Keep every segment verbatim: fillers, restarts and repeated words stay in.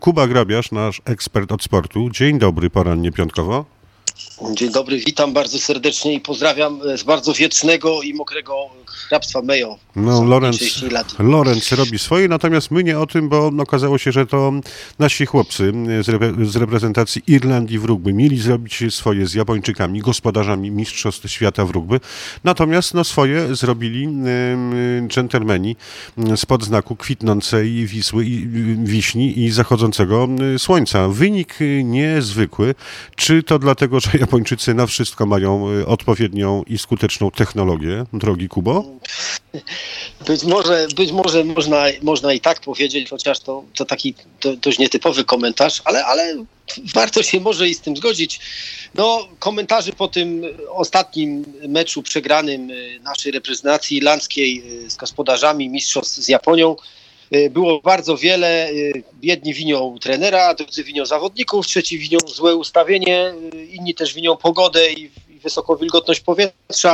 Kuba Grabiarz, nasz ekspert od sportu. Dzień dobry, porannie piątkowo. Dzień dobry, witam bardzo serdecznie i pozdrawiam z bardzo wietrznego i mokrego hrabstwa Mayo. No, Lorenz, Lorenz robi swoje, natomiast my nie o tym, bo okazało się, że to nasi chłopcy z, repre- z reprezentacji Irlandii w rugby mieli zrobić swoje z Japończykami, gospodarzami Mistrzostw Świata w rugby. Natomiast no, swoje zrobili y, dżentelmeni spod znaku kwitnącej Wisły, i, wiśni i zachodzącego słońca. Wynik niezwykły. Czy to dlatego, że Japończycy na wszystko mają odpowiednią i skuteczną technologię, drogi Kubo? Być może, być może można, można i tak powiedzieć, chociaż to, to taki to, dość nietypowy komentarz, ale, ale warto się może i z tym zgodzić. No, komentarzy po tym ostatnim meczu przegranym naszej reprezentacji irlandzkiej z gospodarzami mistrzostw z Japonią było bardzo wiele. Jedni winią trenera, drudzy winią zawodników, trzeci winią złe ustawienie, inni też winią pogodę i wysoką wilgotność powietrza,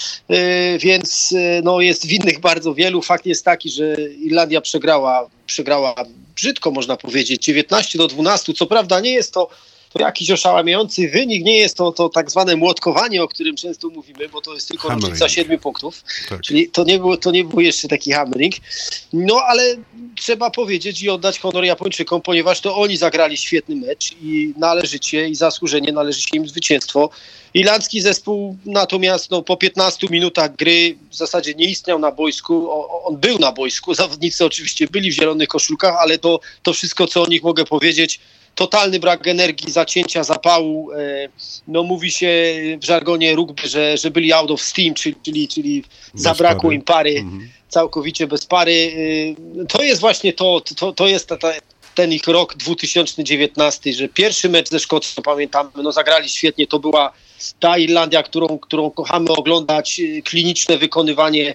więc no, jest winnych bardzo wielu. Fakt jest taki, że Irlandia przegrała, przegrała brzydko, można powiedzieć, dziewiętnaście do dwunastu. Co prawda nie jest to To jakiś oszałamiający wynik, nie jest to, to tak zwane młotkowanie, o którym często mówimy, bo to jest tylko hammering. różnica siedmiu punktów, Tak. Czyli to nie, było, to nie był jeszcze taki hammering. No ale trzeba powiedzieć i oddać honor Japończykom, ponieważ to oni zagrali świetny mecz i należycie i zasłużenie należy się im zwycięstwo. Irlandzki zespół natomiast no, po piętnastu minutach gry w zasadzie nie istniał na boisku. O, on był na boisku, zawodnicy oczywiście byli w zielonych koszulkach, ale to, to wszystko, co o nich mogę powiedzieć, totalny brak energii, zacięcia, zapału. No mówi się w żargonie rugby, że, że byli out of steam, czyli, czyli zabrakło pary. im pary, mhm. całkowicie bez pary. To jest właśnie to, to, to jest ta, ta, ten ich rok dwa tysiące dziewiętnasty, że pierwszy mecz ze Szkocją, pamiętamy, no zagrali świetnie, to była ta Irlandia, którą, którą kochamy oglądać, kliniczne wykonywanie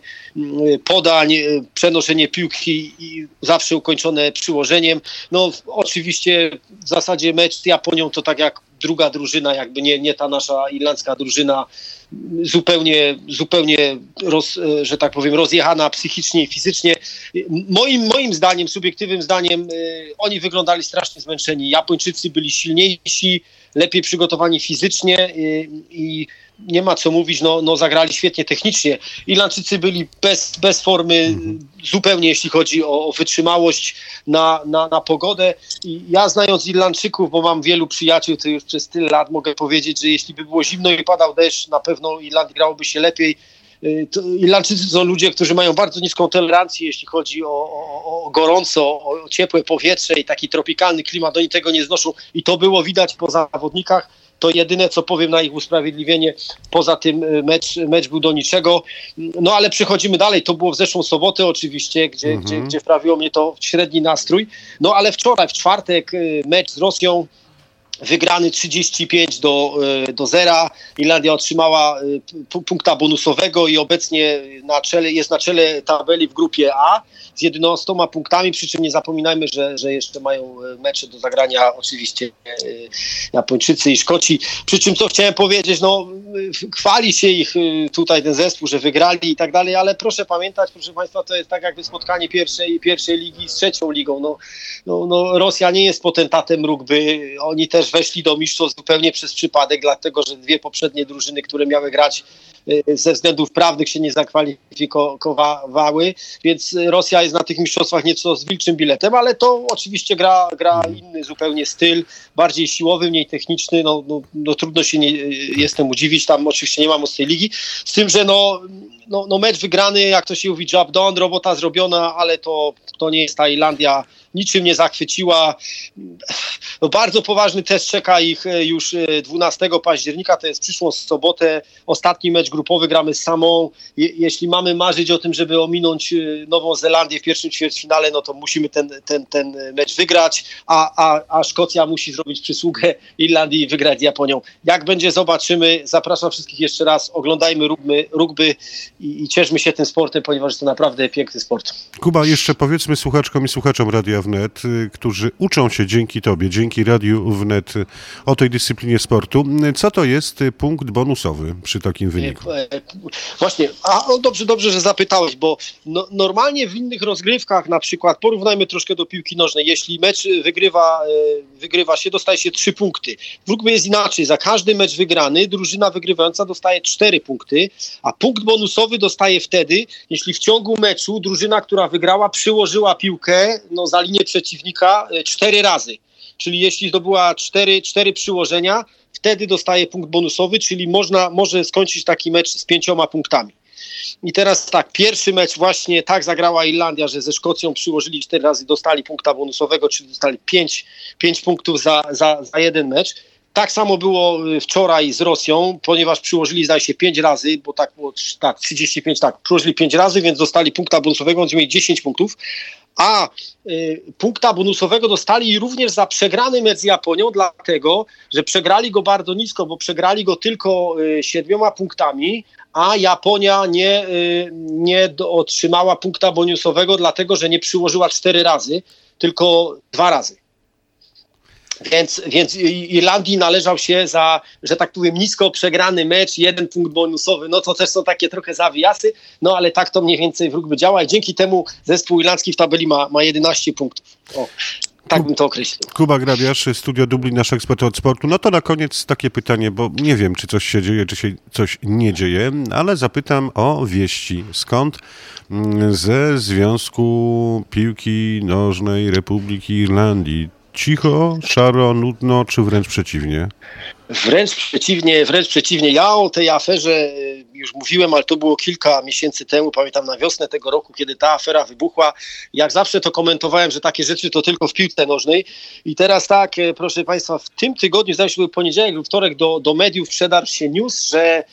podań, przenoszenie piłki i zawsze ukończone przyłożeniem. No oczywiście w zasadzie mecz z Japonią to tak jak druga drużyna, jakby nie, nie ta nasza irlandzka drużyna, zupełnie, zupełnie roz, że tak powiem, rozjechana psychicznie i fizycznie. Moim, moim zdaniem, subiektywnym zdaniem, oni wyglądali strasznie zmęczeni. Japończycy byli silniejsi, lepiej przygotowani fizycznie i, i nie ma co mówić, no, no zagrali świetnie technicznie. Irlandczycy byli bez, bez formy mhm. zupełnie, jeśli chodzi o, o wytrzymałość na, na, na pogodę. I ja znając Irlandczyków, bo mam wielu przyjaciół, to już przez tyle lat mogę powiedzieć, że jeśli by było zimno i padał deszcz, na pewno Irlandii grałoby się lepiej. To Irlandczycy są ludzie, którzy mają bardzo niską tolerancję, jeśli chodzi o, o, o gorąco, o, o ciepłe powietrze i taki tropikalny klimat. Oni tego nie znoszą i to było widać po zawodnikach. To jedyne, co powiem na ich usprawiedliwienie. Poza tym mecz, mecz był do niczego. No ale przechodzimy dalej. To było w zeszłą sobotę oczywiście, gdzie, mhm. gdzie, gdzie wprawiło mnie to w średni nastrój. No ale wczoraj, w czwartek, mecz z Rosją. Wygrany trzydzieści pięć do, do zera. Irlandia otrzymała punkta bonusowego i obecnie na czele, jest na czele tabeli w grupie A z jedenastoma punktami, przy czym nie zapominajmy, że, że jeszcze mają mecze do zagrania oczywiście Japończycy i Szkoci. Przy czym co chciałem powiedzieć, no chwali się ich tutaj ten zespół, że wygrali i tak dalej, ale proszę pamiętać, proszę Państwa, to jest tak jakby spotkanie pierwszej, pierwszej ligi z trzecią ligą. No, no, no Rosja nie jest potentatem rugby, oni też weszli do mistrzostw zupełnie przez przypadek, dlatego że dwie poprzednie drużyny, które miały grać ze względów prawnych się nie zakwalifikowały, więc Rosja jest na tych mistrzostwach nieco z wilczym biletem, ale to oczywiście gra, gra inny zupełnie styl, bardziej siłowy, mniej techniczny, no, no, no trudno się nie, jestem udziwić, tam oczywiście nie ma mocnej ligi, z tym, że no, no, no mecz wygrany, jak to się mówi, job done, robota zrobiona, ale to, to nie jest ta Irlandia, niczym nie zachwyciła. No, bardzo poważny test czeka ich już dwunastego października, to jest przyszłą sobotę, ostatni mecz grupowy, gramy z Samą. Je, jeśli mamy marzyć o tym, żeby ominąć Nową Zelandię w pierwszym ćwierćfinale, no to musimy ten, ten, ten mecz wygrać, a, a, a Szkocja musi zrobić przysługę Irlandii i wygrać z Japonią. Jak będzie, zobaczymy. Zapraszam wszystkich jeszcze raz, oglądajmy rugby, rugby i, i cieszmy się tym sportem, ponieważ to naprawdę piękny sport. Kuba, jeszcze powiedzmy słuchaczkom i słuchaczom Radia Wnet, którzy uczą się dzięki Tobie, dzięki dzięki Radiu Wnet o tej dyscyplinie sportu. Co to jest punkt bonusowy przy takim wyniku? Właśnie, a no dobrze, dobrze, że zapytałeś, bo no, normalnie w innych rozgrywkach, na przykład porównajmy troszkę do piłki nożnej, jeśli mecz wygrywa, wygrywa się, dostaje się trzy punkty. W rugby jest inaczej, za każdy mecz wygrany drużyna wygrywająca dostaje cztery punkty, a punkt bonusowy dostaje wtedy, jeśli w ciągu meczu drużyna, która wygrała, przyłożyła piłkę no, za linię przeciwnika cztery razy. Czyli jeśli zdobyła cztery, cztery przyłożenia, wtedy dostaje punkt bonusowy, czyli można, może skończyć taki mecz z pięcioma punktami. I teraz tak, pierwszy mecz właśnie tak zagrała Irlandia, że ze Szkocją przyłożyli cztery razy, dostali punkta bonusowego, czyli dostali pięć, pięć punktów za, za, za jeden mecz. Tak samo było wczoraj z Rosją, ponieważ przyłożyli, zdaje się, pięć razy, bo tak było, tak, trzydzieści pięć, tak, przyłożyli pięć razy, więc dostali punkta bonusowego, więc mieli dziesięć punktów, a y, punkta bonusowego dostali również za przegrany mecz z Japonią, dlatego, że przegrali go bardzo nisko, bo przegrali go tylko y, siedmioma punktami, a Japonia nie, y, nie do, otrzymała punkta bonusowego, dlatego, że nie przyłożyła cztery razy, tylko dwa razy. Więc, więc Irlandii należał się za, że tak powiem, nisko przegrany mecz, jeden punkt bonusowy, no to też są takie trochę zawijasy, no ale tak to mniej więcej w rugby działa i dzięki temu zespół irlandzki w tabeli ma, ma jedenaście punktów. O, tak bym to określił. Kuba Grabiarz, Studio Dublin, nasz ekspert od sportu. No to na koniec takie pytanie, bo nie wiem, czy coś się dzieje, czy się coś nie dzieje, ale zapytam o wieści. Skąd ze Związku Piłki Nożnej Republiki Irlandii? Cicho, szaro, nudno, czy wręcz przeciwnie? Wręcz przeciwnie, wręcz przeciwnie. Ja o tej aferze już mówiłem, ale to było kilka miesięcy temu, pamiętam na wiosnę tego roku, kiedy ta afera wybuchła. Jak zawsze to komentowałem, że takie rzeczy to tylko w piłce nożnej. I teraz tak, proszę Państwa, w tym tygodniu, zdaje się, był poniedziałek lub wtorek, do, do mediów przedarł się news, że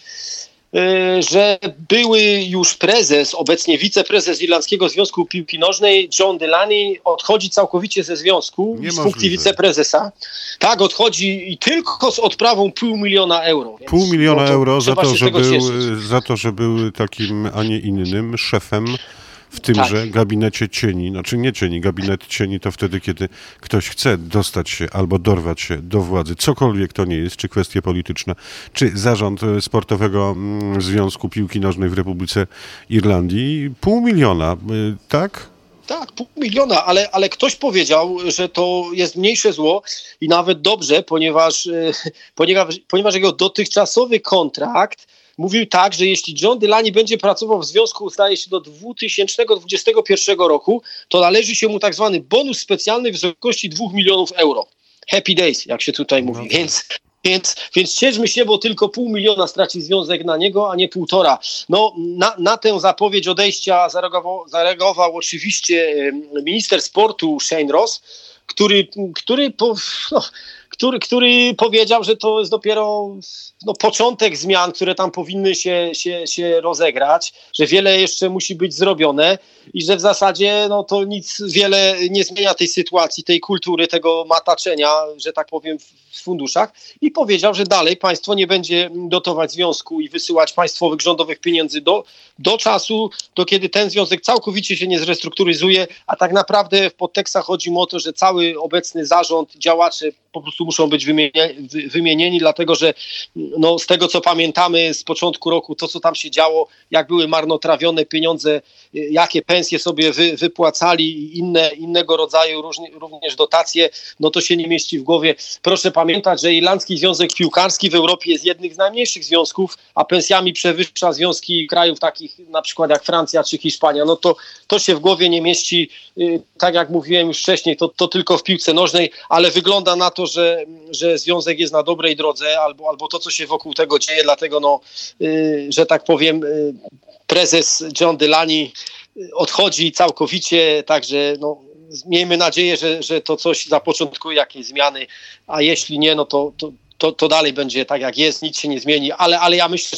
że były już prezes, obecnie wiceprezes Irlandzkiego Związku Piłki Nożnej, John Delaney, odchodzi całkowicie ze związku z funkcji wiceprezesa. Tak, odchodzi i tylko z odprawą pół miliona euro. Więc pół miliona no to euro za to, że był, cieszyć. za to, że był takim, a nie innym szefem w tymże tak. gabinecie cieni, znaczy nie cieni, gabinet cieni to wtedy, kiedy ktoś chce dostać się albo dorwać się do władzy, cokolwiek to nie jest, czy kwestie polityczne, czy zarząd Sportowego Związku Piłki Nożnej w Republice Irlandii. Pół miliona, tak? Tak, pół miliona, ale, ale ktoś powiedział, że to jest mniejsze zło i nawet dobrze, ponieważ, ponieważ, ponieważ jego dotychczasowy kontrakt mówił tak, że jeśli John Delaney będzie pracował w związku, zdaje się, do dwa tysiące dwudziestego pierwszego roku, to należy się mu tak zwany bonus specjalny w wysokości dwóch milionów euro. Happy days, jak się tutaj mówi. No. Więc, więc, więc cieszmy się, bo tylko pół miliona straci związek na niego, a nie półtora. No, na, na tę zapowiedź odejścia zareagował, zareagował oczywiście minister sportu Shane Ross, który, który po, no, Który, który powiedział, że to jest dopiero no, początek zmian, które tam powinny się, się, się rozegrać, że wiele jeszcze musi być zrobione i że w zasadzie no, to nic wiele nie zmienia tej sytuacji, tej kultury, tego mataczenia, że tak powiem, w funduszach. I powiedział, że dalej państwo nie będzie dotować związku i wysyłać państwowych, rządowych pieniędzy do, do czasu, do kiedy ten związek całkowicie się nie zrestrukturyzuje, a tak naprawdę w podtekstach chodzi mu o to, że cały obecny zarząd, działacze po prostu muszą być wymienieni, wymienieni, dlatego że no, z tego, co pamiętamy z początku roku, to, co tam się działo, jak były marnotrawione pieniądze, jakie pensje sobie wy, wypłacali i inne, innego rodzaju różni, również dotacje, no to się nie mieści w głowie. Proszę pamiętać, że Irlandzki Związek Piłkarski w Europie jest jednym z najmniejszych związków, a pensjami przewyższa związki krajów takich na przykład jak Francja czy Hiszpania. No to, to się w głowie nie mieści. Tak jak mówiłem już wcześniej, to, to tylko w piłce nożnej, ale wygląda na to, że, że związek jest na dobrej drodze, albo, albo to, co się wokół tego dzieje, dlatego, no, yy, że tak powiem, yy, prezes John Delaney odchodzi całkowicie, także no, miejmy nadzieję, że, że to coś zapoczątkuje, jakieś zmiany, a jeśli nie, no to, to, to, to dalej będzie tak jak jest, nic się nie zmieni, ale, ale ja myślę, że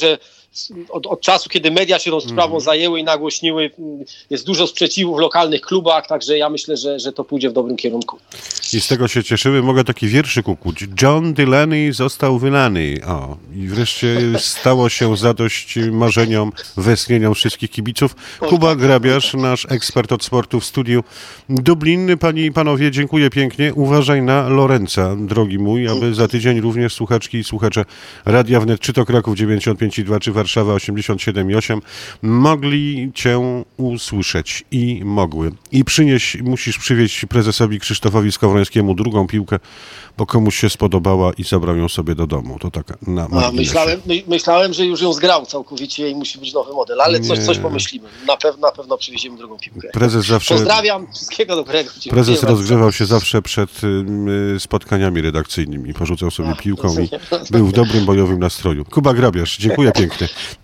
od, od czasu, kiedy media się tą sprawą mm. zajęły i nagłośniły, jest dużo sprzeciwu w lokalnych klubach, także ja myślę, że, że to pójdzie w dobrym kierunku. I z tego się cieszymy. Mogę taki wierszyk ukuć. John Delaney został wylany. O, i wreszcie stało się zadość marzeniom, westchnieniom wszystkich kibiców. Kuba Grabiarz, nasz ekspert od sportu w studiu Dublin. Panie i panowie, dziękuję pięknie. Uważaj na Lorenza, drogi mój, aby za tydzień również słuchaczki i słuchacze Radia Wnet, czy to Kraków dziewięćdziesiąt pięć i dwa, czy Warszawa osiemdziesiąt siedem i osiem, mogli cię usłyszeć i mogły. I przynieś, musisz przywieźć prezesowi Krzysztofowi Skowrońskiemu drugą piłkę, bo komuś się spodobała i zabrał ją sobie do domu. To taka na A, myślałem, my, myślałem, że już ją zgrał całkowicie i musi być nowy model, ale coś, coś pomyślimy. Na pewno, na pewno przywieziemy drugą piłkę. Prezes zawsze, Pozdrawiam, wszystkiego dobrego. Dziękuję prezes bardzo. rozgrywał się zawsze przed y, spotkaniami redakcyjnymi. Porzucał sobie piłką i był w dobrym bojowym nastroju. Kuba Grabiarz, dziękuję pięknie.